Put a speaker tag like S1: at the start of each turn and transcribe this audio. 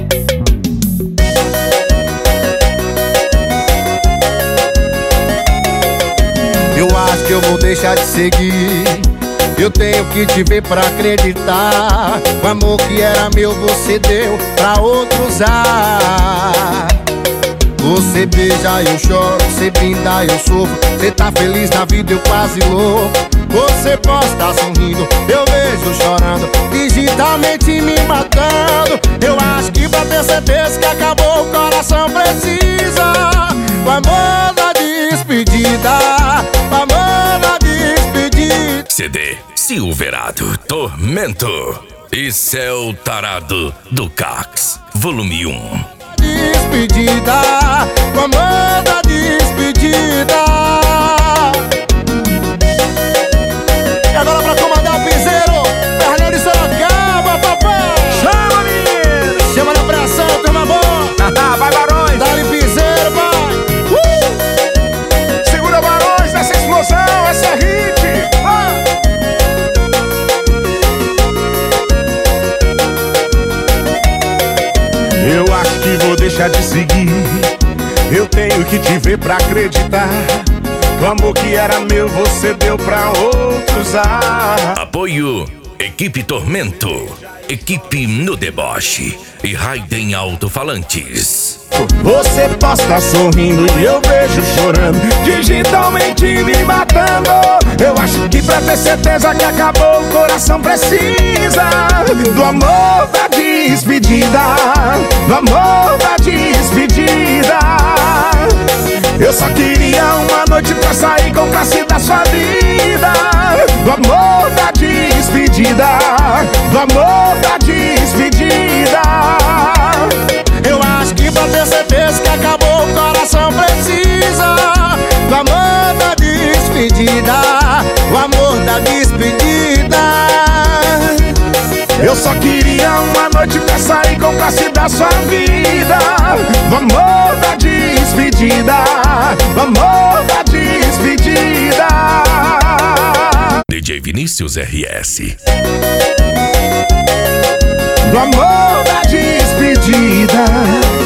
S1: Eu acho que eu vou deixar de seguir. Eu tenho que te ver pra acreditar. O amor que era meu você deu pra outro usar. Você beija, eu choro, você brinda, eu sofro. Você tá feliz na vida, eu quase louco. Você posta sorrindo, eu vejo chorando, digitalmente me matando. Eu acho que pra ter certeza que acabou, o coração precisa o amor da despedida, o amor da despedida.
S2: CD Silverado Tormento e Céu Tarado do Cax, volume 1.
S1: Despedida, o amor da despedida. E agora pra comandar o piseiro, Fernando de Sorocaba, papai.
S3: Chama, menino!
S1: Chama na pressão, turma boa.
S3: Vai, Barões!
S1: Dá-lhe piseiro, vai.
S3: Segura, Barões, nessa explosão, essa é hit! Eu acho que vou deixar de seguir. Eu tenho que te ver pra acreditar. O amor que era meu você deu pra outros usar.
S2: Apoio Equipe Tormento, Equipe No Deboche e Raiden Alto-Falantes.
S3: Você posta sorrindo e eu vejo chorando, digitalmente me matando. Eu acho que pra ter certeza que acabou, o coração precisa do amor da despedida, do amor da despedida. Eu só queria uma noite pra sair com classe da sua vida, do amor da despedida, do amor da despedida.
S1: Eu acho que pra ter certeza que acabou, o coração precisa do amor da despedida, o amor da despedida.
S3: Eu só queria uma noite pra sair com classe da sua vida, do amor da despedida, do amor da despedida.
S2: DJ Vinícius RS.
S3: Do amor da despedida.